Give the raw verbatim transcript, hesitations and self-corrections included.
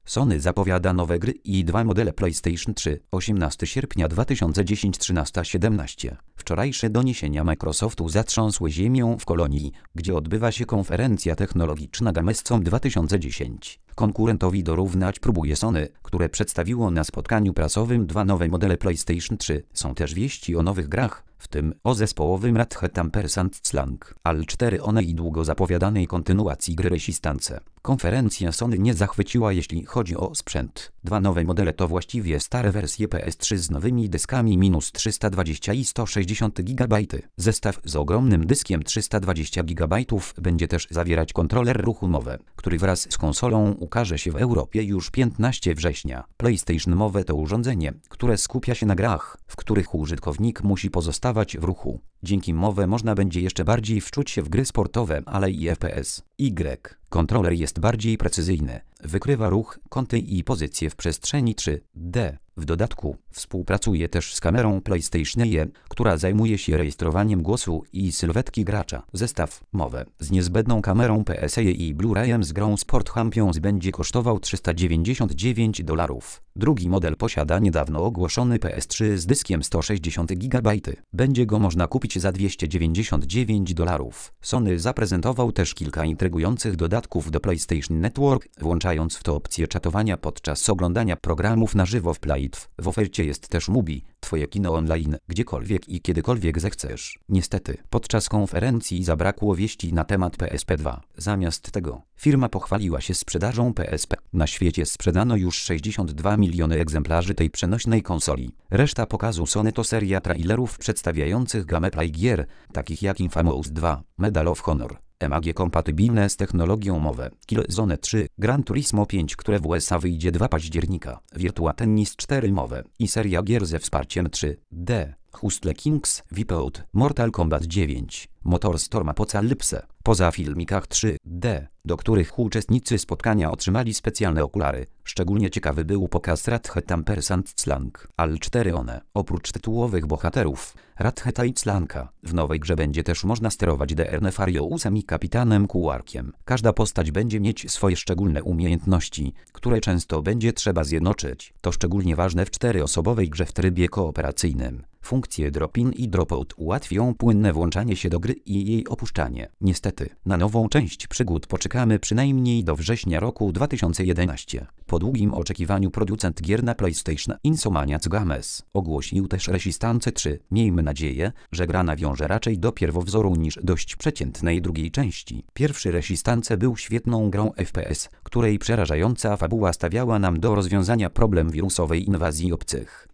Sony zapowiada nowe gry i dwa modele PlayStation trzy. osiemnastego sierpnia dwa tysiące dziesiątego trzynaście siedemnaście. Wczorajsze doniesienia Microsoftu zatrząsły ziemią w Kolonii, gdzie odbywa się konferencja technologiczna Gamescom dwa tysiące dziesięć. Konkurentowi dorównać próbuje Sony, które przedstawiło na spotkaniu prasowym dwa nowe modele PlayStation trzy. Są też wieści o nowych grach, w tym o zespołowym Ratchet and Clank Al cztery one i długo zapowiadanej kontynuacji gry Resistance. Konferencja Sony nie zachwyciła, jeśli chodzi o sprzęt. Dwa nowe modele to właściwie stare wersje P S trzy z nowymi dyskami minus trzysta dwadzieścia i sto sześćdziesiąt gigabajtów. Zestaw z ogromnym dyskiem trzysta dwadzieścia gigabajtów będzie też zawierać kontroler ruchomowy, który wraz z konsolą ukaże się w Europie już piętnastego września. PlayStation Move to urządzenie, które skupia się na grach, w których użytkownik musi pozostawać w ruchu. Dzięki Move można będzie jeszcze bardziej wczuć się w gry sportowe, ale i F P S. Y. Kontroler jest bardziej precyzyjny, wykrywa ruch, kąty i pozycje w przestrzeni trzy D. W dodatku współpracuje też z kamerą PlayStation E, która zajmuje się rejestrowaniem głosu i sylwetki gracza. Zestaw Move z niezbędną kamerą P S A i Blu-rayem z grą Sport Champions będzie kosztował trzysta dziewięćdziesiąt dziewięć dolarów. Drugi model posiada niedawno ogłoszony P S trzy z dyskiem sto sześćdziesiąt gigabajtów. Będzie go można kupić za dwieście dziewięćdziesiąt dziewięć dolarów. Sony zaprezentował też kilka intrygujących dodatków do PlayStation Network, włączając w to opcję czatowania podczas oglądania programów na żywo w Play. W ofercie jest też Mubi, twoje kino online, gdziekolwiek i kiedykolwiek zechcesz. Niestety, podczas konferencji zabrakło wieści na temat P S P dwa. Zamiast tego, firma pochwaliła się sprzedażą P S P. Na świecie sprzedano już sześćdziesiąt dwa miliony egzemplarzy tej przenośnej konsoli. Reszta pokazu Sony to seria trailerów przedstawiających gamę play gier, takich jak Infamous dwa, Medal of Honor, M A G kompatybilne z technologią Move, Killzone trzy, Gran Turismo pięć, które w U S A wyjdzie dwa października, Virtua Tennis cztery Move i seria gier ze wsparciem trzy D, Hustle Kings, Wipeout, Mortal Kombat dziewięć, Motorstorm Apocalypse. Poza filmikach trzy D, do których uczestnicy spotkania otrzymali specjalne okulary, szczególnie ciekawy był pokaz Ratchet and Clank Al cztery one. Oprócz tytułowych bohaterów, Ratcheta i Clanka, w nowej grze będzie też można sterować D R Nefariusem i kapitanem Quarkiem. Każda postać będzie mieć swoje szczególne umiejętności, które często będzie trzeba zjednoczyć. To szczególnie ważne w czteroosobowej grze w trybie kooperacyjnym. Funkcje drop-in i drop-out ułatwią płynne włączanie się do gry i jej opuszczanie. Niestety, na nową część przygód poczekamy przynajmniej do września roku dwa tysiące jedenastego. Po długim oczekiwaniu producent gier na PlayStation Insomniac Games ogłosił też Resistance trzy. Miejmy nadzieję, że gra nawiąże raczej do pierwowzoru niż dość przeciętnej drugiej części. Pierwszy Resistance był świetną grą F P S, której przerażająca fabuła stawiała nam do rozwiązania problem wirusowej inwazji obcych.